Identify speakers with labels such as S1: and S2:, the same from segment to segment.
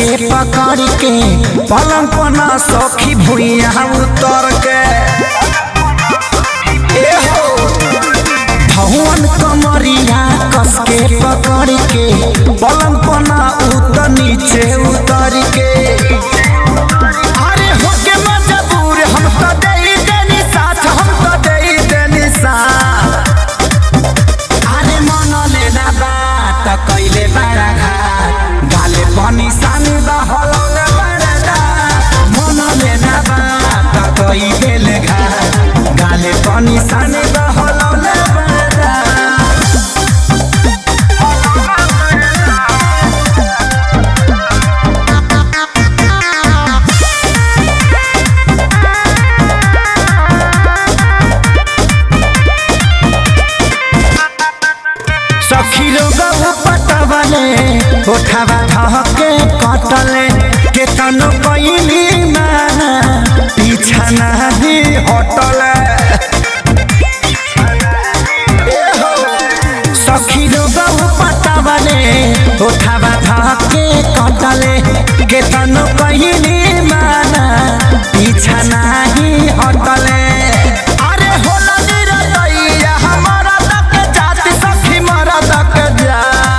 S1: के पकड़ के पलंग पना सखी भुइया उतर के भवन कमरिया कस के पकड़ के पलंग पना उतर नीचे उतर के अरे होके मजबूर हम तो दे देनी साथ हम तो दे देनी साथ अरे मन लेना बात कैले बड़ा घाट गाले पानी सानी बहलौले बड़ा मन लेना बात कैले घाट गाले पानी सानी बहलौले सखी लोग पटवले उठावा धके कटले के तनो कइली माना पीछा नहीं हटले सखी लोग पटवले उठावा धके कटले के तनो कइली माना पीछा नहीं हटले अरे होला निरतैया हमारा तक जाति सखी मरा तक जा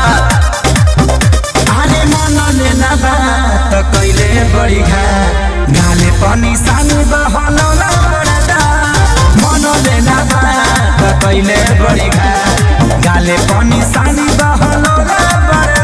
S1: अरे मन लेना बात कैले बड़ी घाट गाले पानी सानी बहलौला बड़ा मन लेना बात कैले बड़ी घाट गाले पानी सानी बहलौला बड़ा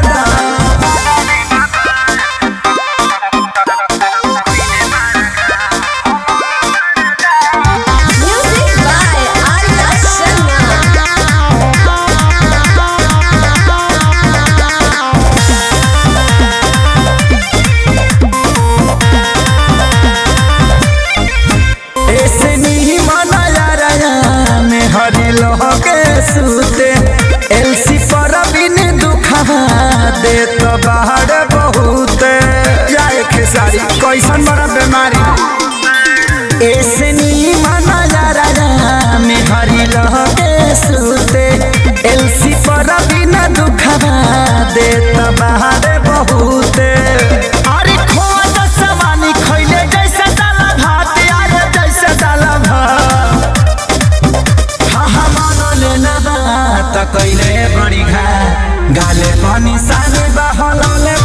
S1: सूते एलसी पर बिन दुखवा दे तो बाहर बहुत जाए खेसारी कैसन बड़ा बीमारी ऐसे नहीं माना जा रहा में हरी लगे सूते एलसी पर बिन दुखवा दे तो बाहर बहुत अरे खोआ तो समानी खैले जैसे दाला भात आए जैसे दाला भात कैले बड़ी घाट गाले पानी सानी बहलौले